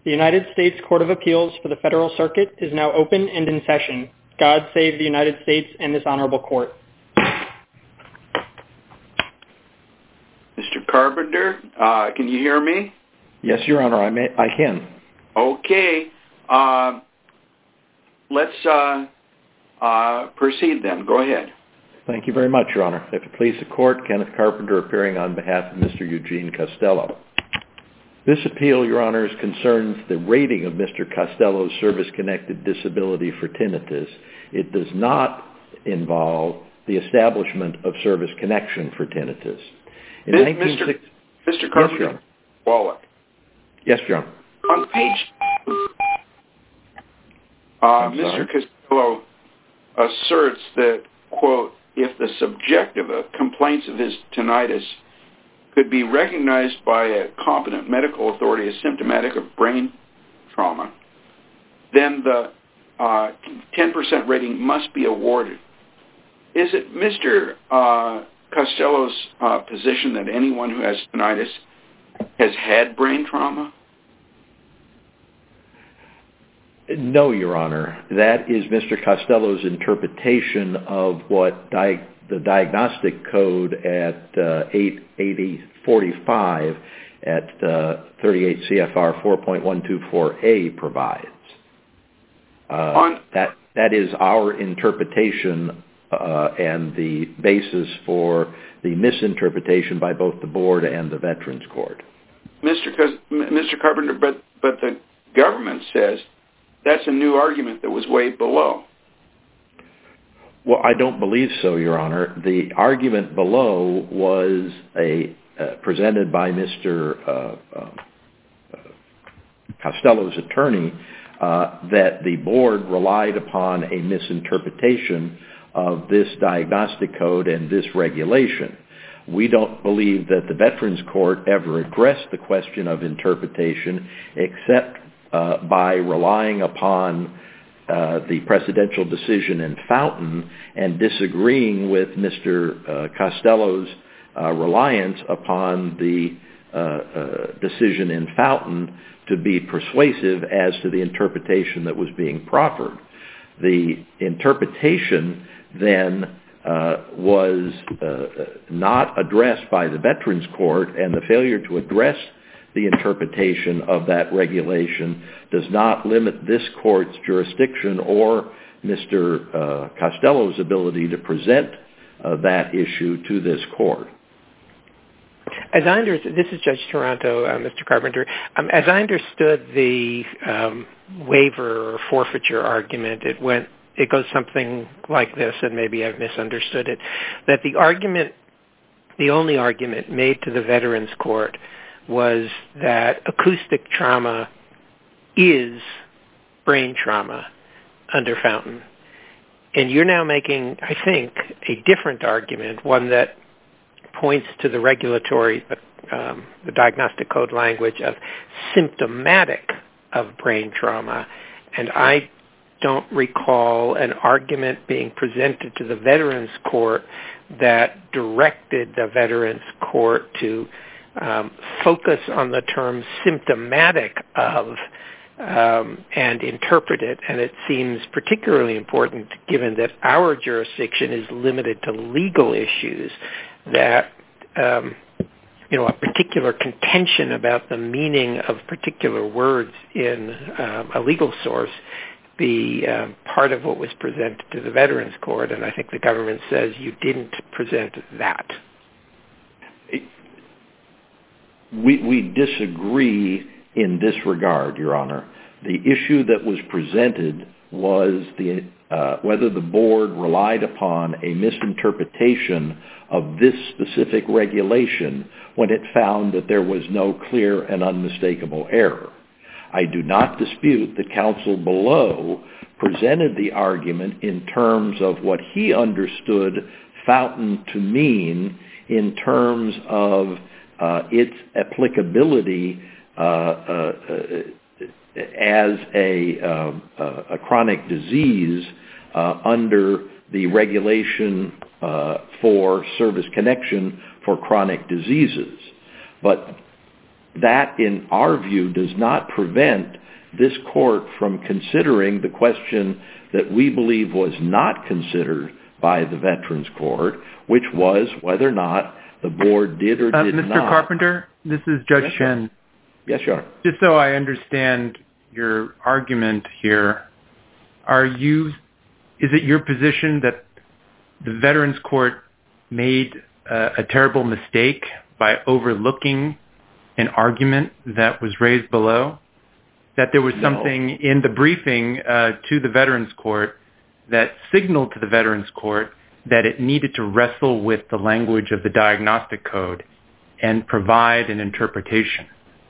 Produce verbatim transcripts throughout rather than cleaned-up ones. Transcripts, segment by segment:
The United States Court of Appeals for the Federal Circuit is now open and in session. God save the United States and this honorable court. Mister Carpenter, uh, can you hear me? Yes, Your Honor, I, may, I can. Okay. Uh, let's uh, uh, proceed then. Go ahead. Thank you very much, Your Honor. If it please the court, Kenneth Carpenter appearing on behalf of Mister Eugene Costello. This appeal, Your Honors, concerns the rating of Mister Costello's service-connected disability for tinnitus. It does not involve the establishment of service connection for tinnitus. In Mister nineteen sixty Mister Carpenter, yes, Wallach. Yes, Your Honor. On page uh, Mister Costello asserts that, quote, if the subjective complaints of his tinnitus could be recognized by a competent medical authority as symptomatic of brain trauma, then the uh, ten percent rating must be awarded. Is it Mister Uh, Costello's uh, position that anyone who has tinnitus has had brain trauma? No, Your Honor. That is Mister Costello's interpretation of what di- the diagnostic code at uh, eight eighty forty-five at uh, thirty-eight C F R four point one two four A provides. Uh, On- that that is our interpretation uh, and the basis for the misinterpretation by both the board and the Veterans Court. Mister Cos- Mister Carpenter, but but the government says that's a new argument that was way below. Well, I don't believe so, Your Honor. The argument below was a uh, presented by Mister Uh, uh, Costello's attorney uh, that the board relied upon a misinterpretation of this diagnostic code and this regulation. We don't believe that the Veterans Court ever addressed the question of interpretation except uh, by relying upon uh, the precedential decision in Fountain and disagreeing with Mister Uh, Costello's uh, reliance upon the uh, uh, decision in Fountain to be persuasive as to the interpretation that was being proffered. The interpretation then uh, was uh, not addressed by the Veterans Court, and the failure to address the interpretation of that regulation does not limit this court's jurisdiction or Mister Uh, Costello's ability to present uh, that issue to this court. As I understood, this is Judge Toronto, uh, Mister Carpenter. Um, as I understood the um, waiver or forfeiture argument, it went, it goes something like this, and maybe I've misunderstood it, that the argument, the only argument made to the Veterans Court was that acoustic trauma is brain trauma under Fountain. And you're now making, I think, a different argument, one that points to the regulatory, um, the diagnostic code language of symptomatic of brain trauma. And I don't recall an argument being presented to the Veterans Court that directed the Veterans Court to um, focus on the term symptomatic of um, and interpret it. And it seems particularly important, given that our jurisdiction is limited to legal issues, that um, you know, a particular contention about the meaning of particular words in um, a legal source be um, part of what was presented to the Veterans Court, and I think the government says you didn't present that. We, we disagree in this regard, Your Honor. The issue that was presented was the uh, whether the board relied upon a misinterpretation of this specific regulation when it found that there was no clear and unmistakable error. I do not dispute that counsel below presented the argument in terms of what he understood Fountain to mean in terms of uh, its applicability uh, uh, as a, uh, a chronic disease uh, under the regulation uh, for service connection for chronic diseases. But that, in our view, does not prevent this court from considering the question that we believe was not considered by the Veterans Court, which was whether or not the board did or uh, did Mister not. Mister Carpenter, this is Judge yes, Chen. Yes, Your Honor. Just so I understand your argument here, are you, is it your position that the Veterans Court made uh, a terrible mistake by overlooking an argument that was raised below? That there was something no. in the briefing uh, to the Veterans Court that signaled to the Veterans Court that it needed to wrestle with the language of the diagnostic code and provide an interpretation?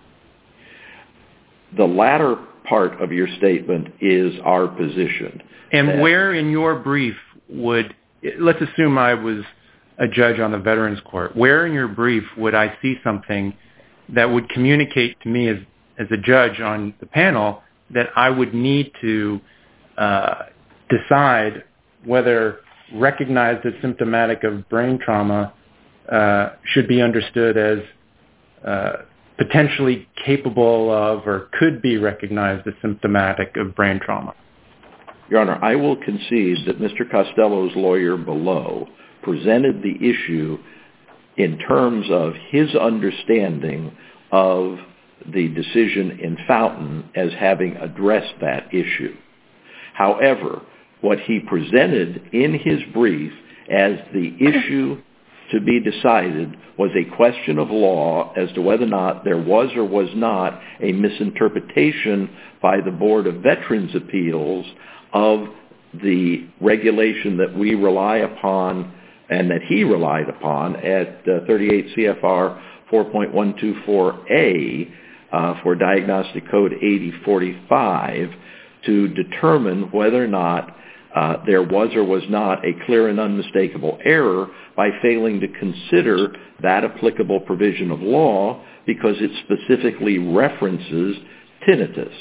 The latter part of your statement is our position. And that... where in your brief would, let's assume I was a judge on the Veterans Court, where in your brief would I see something that would communicate to me as, as a judge on the panel that I would need to uh, decide whether recognized as symptomatic of brain trauma uh, should be understood as uh, potentially capable of or could be recognized as symptomatic of brain trauma? Your Honor, I will concede that Mister Costello's lawyer below presented the issue in terms of his understanding of the decision in Fountain as having addressed that issue. However, what he presented in his brief as the issue to be decided was a question of law as to whether or not there was or was not a misinterpretation by the Board of Veterans' Appeals of the regulation that we rely upon and that he relied upon at uh, thirty-eight C F R four point one two four A uh, for Diagnostic Code eighty forty-five to determine whether or not uh, there was or was not a clear and unmistakable error by failing to consider that applicable provision of law because it specifically references tinnitus.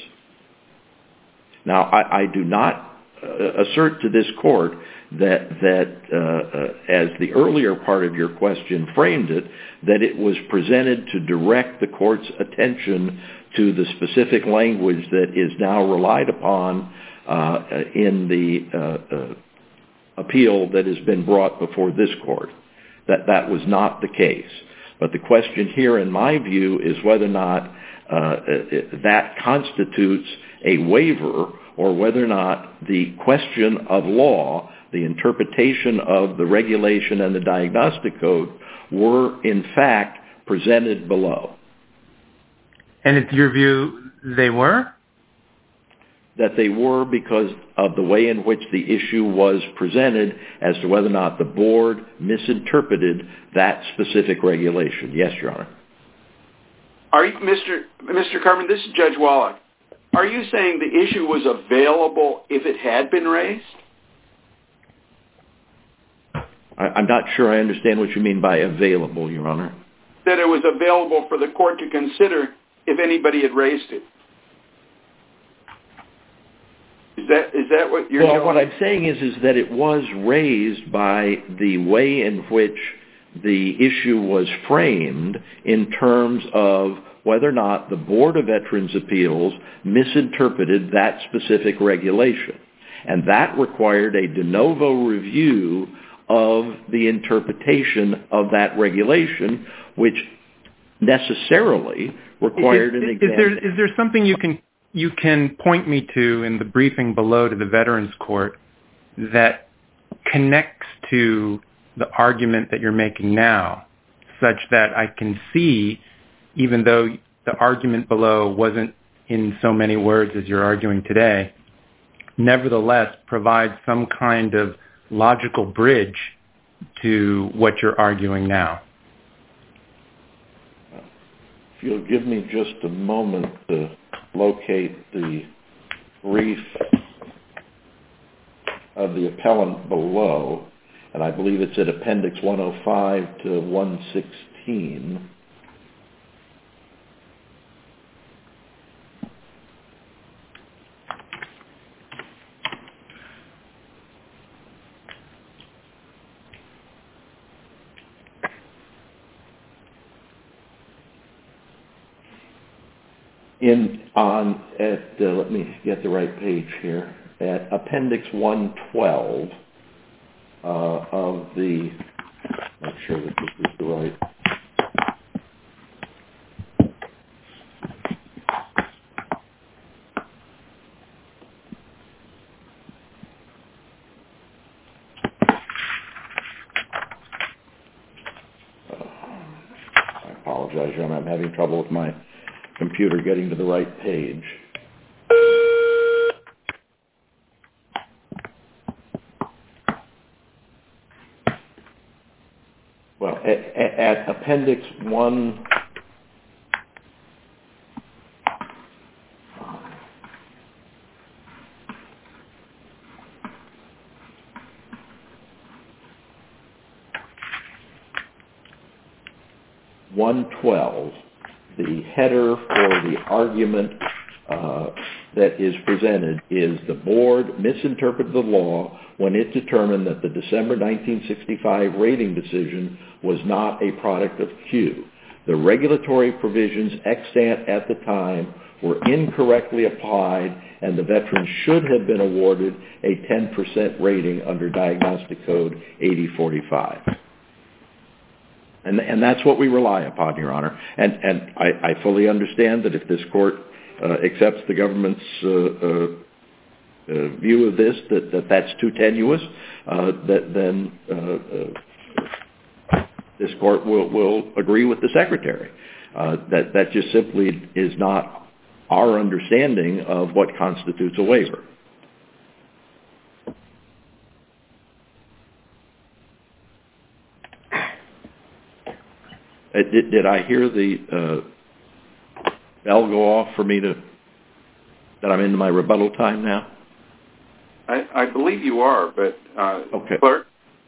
Now, I, I do not uh, assert to this court that, that uh, uh, as the earlier part of your question framed it, that it was presented to direct the court's attention to the specific language that is now relied upon uh, in the uh, uh, appeal that has been brought before this court. That that was not the case. But the question here, in my view, is whether or not uh, that constitutes a waiver or whether or not the question of law, the interpretation of the regulation and the diagnostic code were, in fact, presented below. And it's your view they were? That they were because of the way in which the issue was presented as to whether or not the board misinterpreted that specific regulation. Yes, Your Honor. Are you, Mister Mister Carmen, this is Judge Wallach. Are you saying the issue was available if it had been raised? I, I'm not sure I understand what you mean by available, Your Honor. That it was available for the court to consider if anybody had raised it. Is that is that what you're well, telling what me? I'm saying is is that it was raised by the way in which the issue was framed in terms of whether or not the Board of Veterans' Appeals misinterpreted that specific regulation. And that required a de novo review of the interpretation of that regulation, which necessarily required is, an is, exam. Is there, is there something you can you can point me to in the briefing below to the Veterans Court that connects to the argument that you're making now, such that I can see, even though the argument below wasn't in so many words as you're arguing today, nevertheless provide some kind of logical bridge to what you're arguing now? If you'll give me just a moment to locate the brief of the appellant below, and I believe it's at Appendix one oh five to one sixteen. in on at uh, let me get the right page here at Appendix one twelve uh, of the. Make sure that this is the right. I apologize, John. I'm having trouble with my computer getting to the right page. Well, at, at Appendix one, one twelve, the header for the argument uh, that is presented is the board misinterpreted the law when it determined that the December nineteen sixty-five rating decision was not a product of Q. The regulatory provisions extant at the time were incorrectly applied, and the veteran should have been awarded a ten percent rating under Diagnostic Code eighty forty-five. And, and that's what we rely upon, Your Honor. And, and I, I fully understand that if this court uh, accepts the government's uh, uh, uh, view of this, that, that that's too tenuous, uh, that then uh, uh, this court will, will agree with the Secretary. Uh, that, that just simply is not our understanding of what constitutes a waiver. Uh, did, did I hear the uh, bell go off for me to, that I'm into my rebuttal time now? I, I believe you are, but uh, okay. Clerk?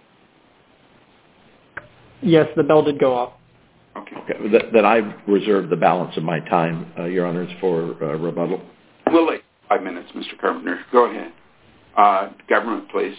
Yes, the bell did go off. Okay. okay. That, that I reserve the balance of my time, uh, Your Honors, for uh, rebuttal. We'll wait five minutes, Mister Carpenter. Go ahead. Uh, government, please.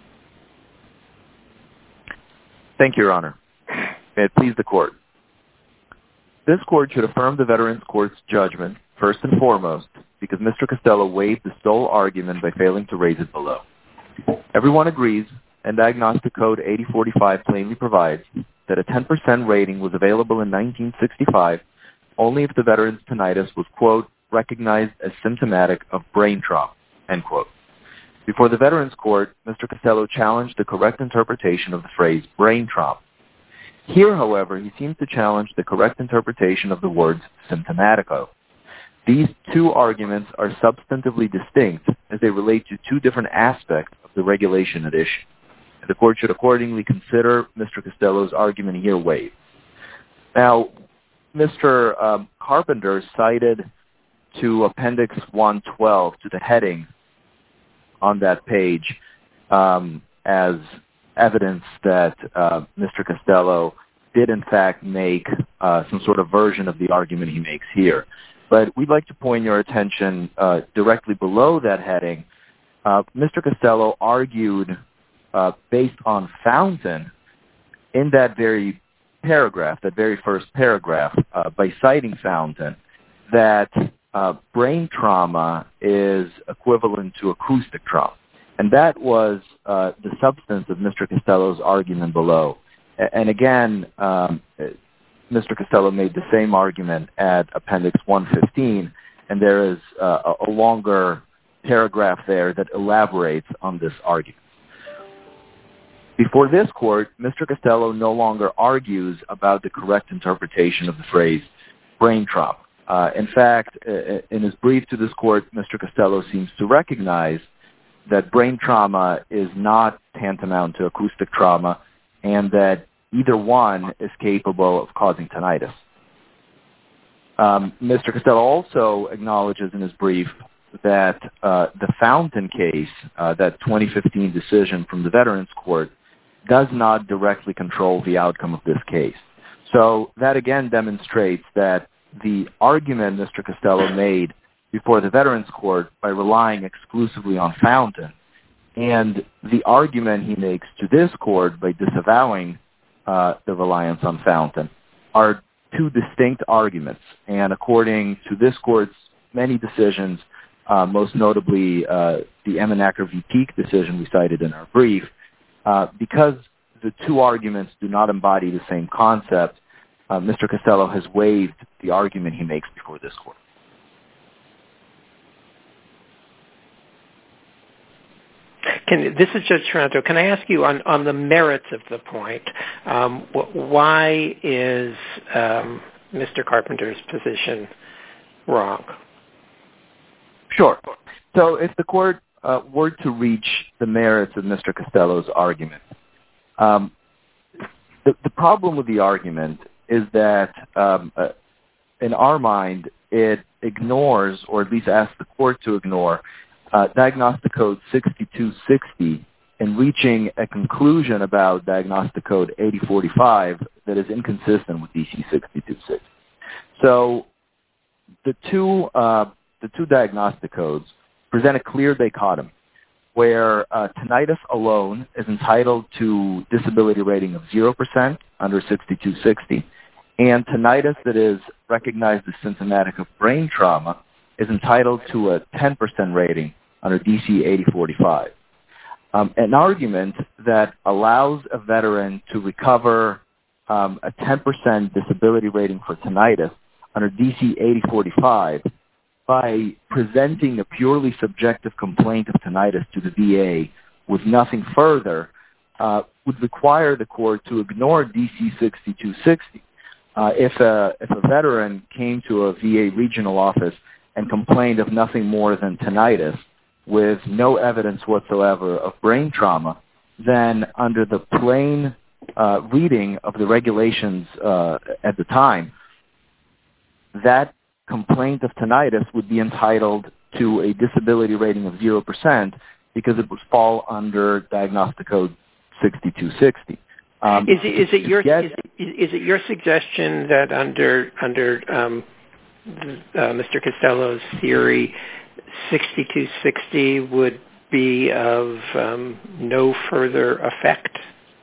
Thank you, Your Honor. May it please the Court. This Court should affirm the Veterans Court's judgment, first and foremost, because Mister Costello waived the sole argument by failing to raise it below. Everyone agrees, and Diagnostic Code eighty forty-five plainly provides, that a ten percent rating was available in nineteen sixty-five only if the veteran's tinnitus was, quote, recognized as symptomatic of brain trauma, end quote. Before the Veterans Court, Mister Costello challenged the correct interpretation of the phrase brain trauma. Here, however, he seems to challenge the correct interpretation of the words symptomatico. These two arguments are substantively distinct as they relate to two different aspects of the regulation at issue. The Court should accordingly consider Mister Costello's argument here waived. Now, Mister Um, Carpenter cited to Appendix one twelve, to the heading on that page, um, as evidence that uh, Mister Costello did in fact make uh, some sort of version of the argument he makes here. But we'd like to point your attention uh, directly below that heading. Uh, Mister Costello argued, uh, based on Fountain, in that very paragraph, that very first paragraph, uh, by citing Fountain, that uh, brain trauma is equivalent to acoustic trauma. And that was uh, the substance of Mister Costello's argument below. And again, um, Mister Costello made the same argument at Appendix one fifteen, and there is uh, a longer paragraph there that elaborates on this argument. Before this Court, Mister Costello no longer argues about the correct interpretation of the phrase brain trauma. Uh, in fact, in his brief to this Court, Mister Costello seems to recognize that brain trauma is not tantamount to acoustic trauma, and that either one is capable of causing tinnitus. Um, Mister Costello also acknowledges in his brief that uh, the Fountain case, uh, that twenty fifteen decision from the Veterans Court, does not directly control the outcome of this case. So that again demonstrates that the argument Mister Costello made before the Veterans Court by relying exclusively on Fountain, and the argument he makes to this Court by disavowing uh, the reliance on Fountain, are two distinct arguments. And according to this court's many decisions, uh, most notably uh, the Emmenacker v. Peek decision we cited in our brief, uh, because the two arguments do not embody the same concept, uh, Mister Costello has waived the argument he makes before this court. Can, this is Judge Taranto. Can I ask you on, on the merits of the point, um, wh- why is um, Mister Carpenter's position wrong? Sure. So if the court uh, were to reach the merits of Mister Costello's argument, um, the, the problem with the argument is that, um, uh, in our mind, it ignores, or at least asks the court to ignore, Uh, Diagnostic Code sixty-two sixty in reaching a conclusion about Diagnostic Code eighty forty-five that is inconsistent with D C sixty-two sixty. So the two uh, the two diagnostic codes present a clear dichotomy where uh, tinnitus alone is entitled to disability rating of zero percent under sixty-two sixty, and tinnitus that is recognized as symptomatic of brain trauma is entitled to a ten percent rating under D C eighty forty-five. Um, an argument that allows a veteran to recover um, a ten percent disability rating for tinnitus under D C eighty forty-five by presenting a purely subjective complaint of tinnitus to the V A with nothing further uh, would require the court to ignore D C sixty-two sixty. Uh, if, a, if a veteran came to a V A regional office and complained of nothing more than tinnitus with no evidence whatsoever of brain trauma, then under the plain uh, reading of the regulations uh, at the time, that complaint of tinnitus would be entitled to a disability rating of zero percent because it would fall under Diagnostic Code sixty-two sixty. Um, is, it, is, it your, get, is, it, is it your suggestion that under, under um, uh, Mister Costello's theory, sixty-two sixty would be of um, no further effect?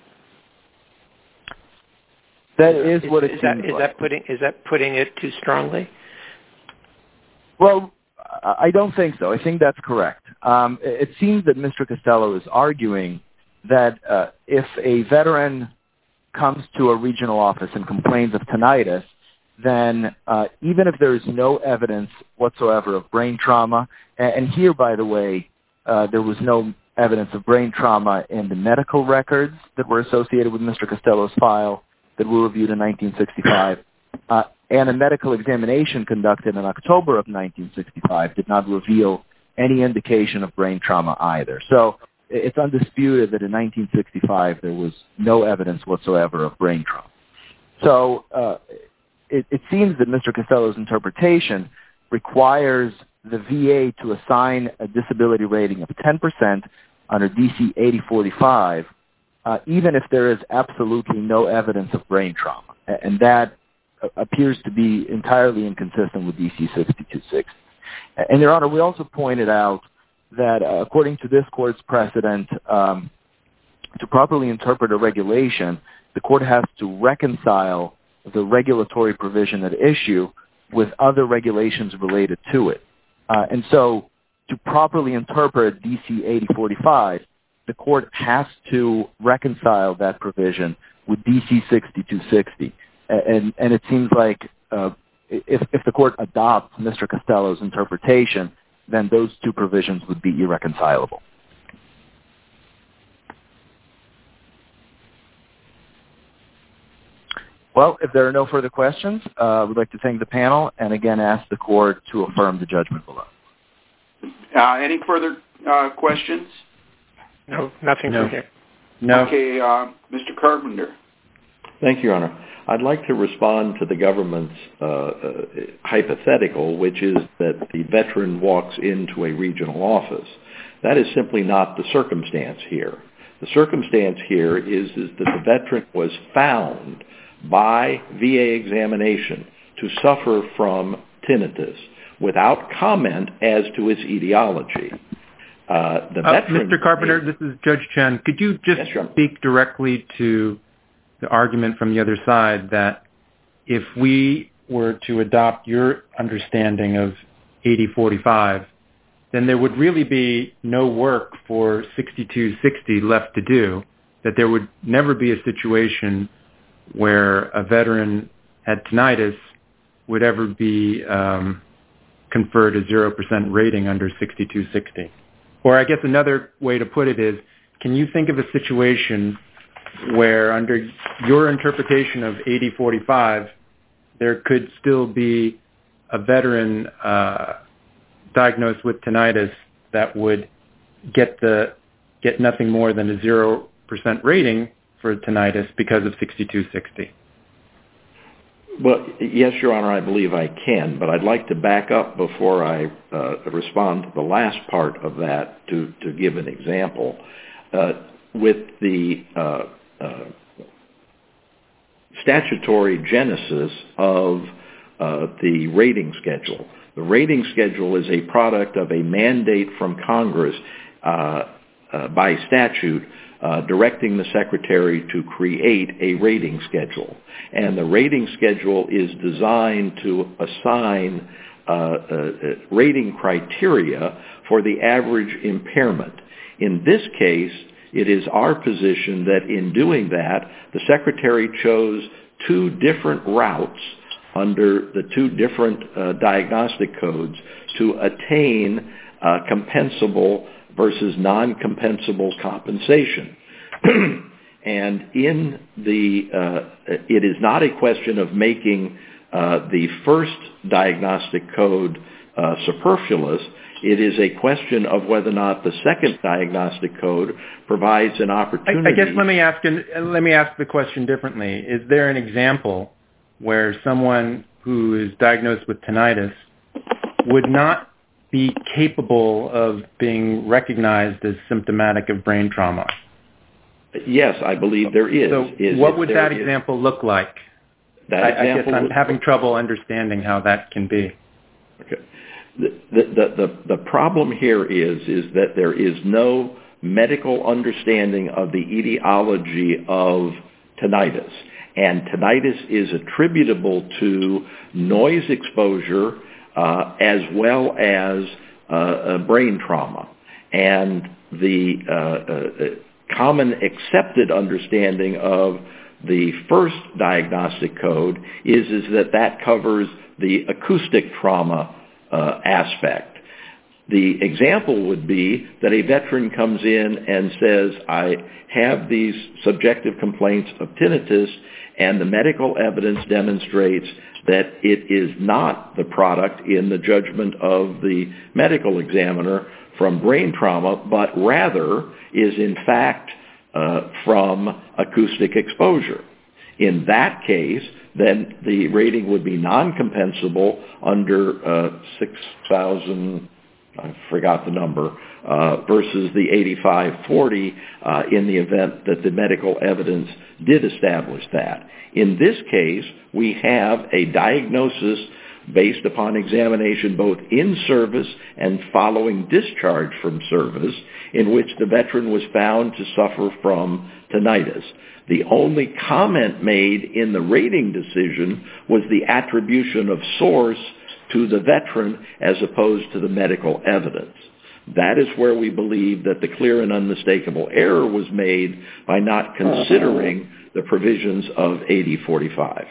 That is what it is, seems that, is like. that putting is that putting it too strongly? Well, I don't think so. I think that's correct. Um, it seems that Mister Costello is arguing that uh, if a veteran comes to a regional office and complains of tinnitus, then uh, even if there is no evidence whatsoever of brain trauma, and, and here, by the way, uh, there was no evidence of brain trauma in the medical records that were associated with Mister Costello's file that were reviewed in nineteen sixty-five, uh, and a medical examination conducted in October of nineteen sixty-five did not reveal any indication of brain trauma either. So it's undisputed that in nineteen sixty-five there was no evidence whatsoever of brain trauma. So uh, it, it seems that Mister Costello's interpretation requires the V A to assign a disability rating of ten percent under D C eighty forty-five, uh, even if there is absolutely no evidence of brain trauma. And that appears to be entirely inconsistent with D C sixty-two sixty. And, Your Honor, we also pointed out that uh, according to this court's precedent, um, to properly interpret a regulation, the court has to reconcile the regulatory provision at issue with other regulations related to it. Uh, and so to properly interpret D C eighty forty-five, the court has to reconcile that provision with D C sixty-two sixty. And, and it seems like uh, if, if the court adopts Mister Costello's interpretation, then those two provisions would be irreconcilable. Well, if there are no further questions, uh, we'd like to thank the panel and again ask the court to affirm the judgment below. Uh, any further uh, questions? No, nothing no. from here. No. Okay, uh, Mister Carpenter. Thank you, Your Honor. I'd like to respond to the government's uh, uh, hypothetical, which is that the veteran walks into a regional office. That is simply not the circumstance here. The circumstance here is, is that the veteran was found by V A examination to suffer from tinnitus without comment as to its etiology. Uh, the uh, veteran Mister Carpenter, this is Judge Chen. Could you just yes, speak directly to the argument from the other side that if we were to adopt your understanding of eighty forty-five, then there would really be no work for sixty-two sixty left to do, that there would never be a situation where a veteran had tinnitus would ever be um, conferred a zero percent rating under sixty-two sixty. Or I guess another way to put it is, can you think of a situation where under your interpretation of eighty forty-five, there could still be a veteran uh, diagnosed with tinnitus that would get the get nothing more than a zero percent rating for tinnitus because of sixty-two sixty? Well, yes, Your Honor, I believe I can, but I'd like to back up before I uh, respond to the last part of that to, to give an example. Uh, with the uh, uh, statutory genesis of uh, the rating schedule, the rating schedule is a product of a mandate from Congress uh, uh, by statute Uh, directing the Secretary to create a rating schedule. And the rating schedule is designed to assign uh, uh, rating criteria for the average impairment. In this case, it is our position that in doing that, the Secretary chose two different routes under the two different uh, diagnostic codes to attain uh, compensable versus non-compensable compensation. And in the, uh, it is not a question of making uh, the first diagnostic code uh, superfluous. It is a question of whether or not the second diagnostic code provides an opportunity. I, I guess let me ask, let me ask the question differently. Is there an example where someone who is diagnosed with tinnitus would not be capable of being recognized as symptomatic of brain trauma? Yes, I believe there is. So is what would that is, example look like? That I, example I guess I'm would, having trouble understanding how that can be. Okay. The, the, the, the problem here is, is that there is no medical understanding of the etiology of tinnitus. And tinnitus is attributable to noise exposure Uh, as well as uh, uh, brain trauma. And the uh, uh, common accepted understanding of the first diagnostic code is, is that that covers the acoustic trauma uh, aspect. The example would be that a veteran comes in and says, I have these subjective complaints of tinnitus, and the medical evidence demonstrates that it is not the product in the judgment of the medical examiner from brain trauma, but rather is in fact uh, from acoustic exposure. In that case, then the rating would be non-compensable under uh, six thousand, I forgot the number, uh, versus the eighty-five forty uh, in the event that the medical evidence did establish that. In this case, we have a diagnosis based upon examination both in service and following discharge from service, in which the veteran was found to suffer from tinnitus. The only comment made in the rating decision was the attribution of source to the veteran as opposed to the medical evidence. That is where we believe that the clear and unmistakable error was made by not considering the provisions of eighty forty-five.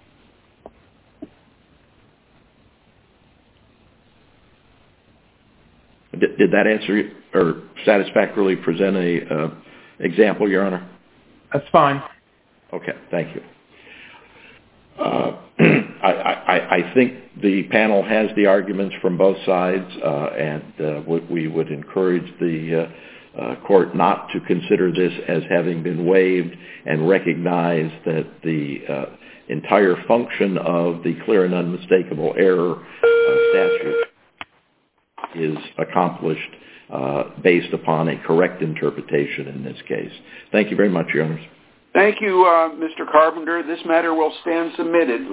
Did, did that answer or satisfactorily present a uh, example, Your Honor? That's fine. Okay, thank you. Uh, I, I, I think the panel has the arguments from both sides, uh, and uh, what we would encourage the uh, uh, court not to consider this as having been waived and recognize that the uh, entire function of the clear and unmistakable error uh, statute is accomplished uh, based upon a correct interpretation in this case. Thank you very much, Your Honors. Thank you, uh, Mister Carpenter. This matter will stand submitted.